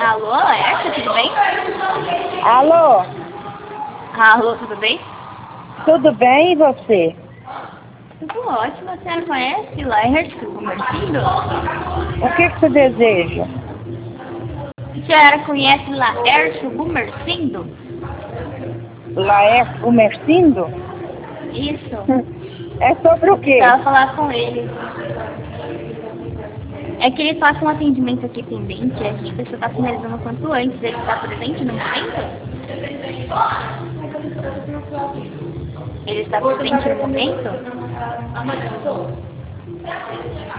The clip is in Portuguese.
Alô, Laércio, tudo bem? Alô, Alô, tudo bem? tudo bem e você? Tudo ótimo. A senhora conhece Laércio Gumercindo? O que você deseja? A senhora conhece Laércio Gumercindo? Laércio Gumercindo? Isso. É sobre o Eu quê? precisava falar com ele. É que ele passa um atendimento aqui pendente e a gente precisa estar finalizando o quanto antes. Ele está presente no momento? Ele está presente no momento?